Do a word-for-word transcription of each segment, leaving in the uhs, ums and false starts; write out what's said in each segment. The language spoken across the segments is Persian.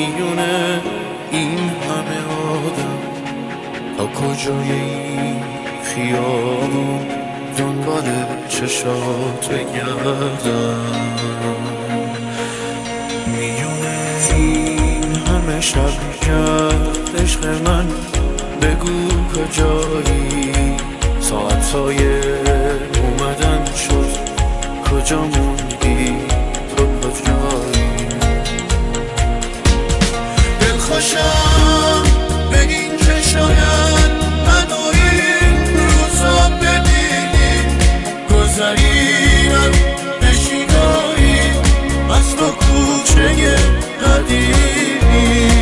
میونه این همه آدم تا کجای این خیابون دنبال چشات بگردم میونه این همه شب کرد عشق من بگو کجایی ساعتهای اومدن شد کجا موندی تو کجایی دلخوشم به این که شاید منو این روزا ببینی گذریم بشینایی از تو کوچه قدیمی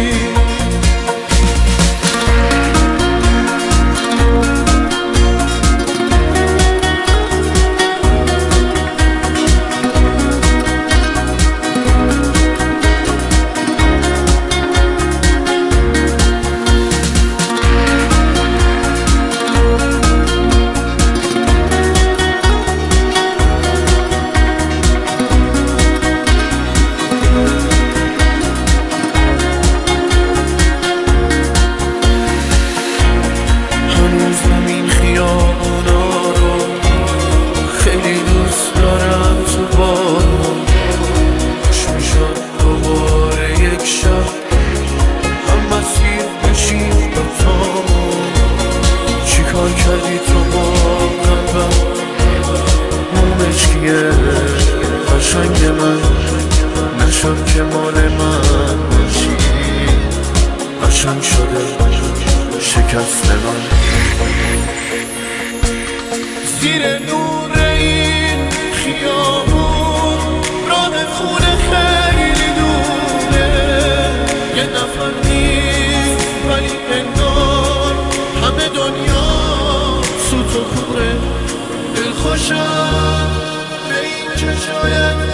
کردی تو با قلبم مومشکیه قشنگ من نشد که مال من باشی قشنگ شده شکست من زیر نور این خیابون راه خونه خیلی دوره یه نفر نیست ولی انگار همه دنیا سوت و کوره دلخوشم به این که شاید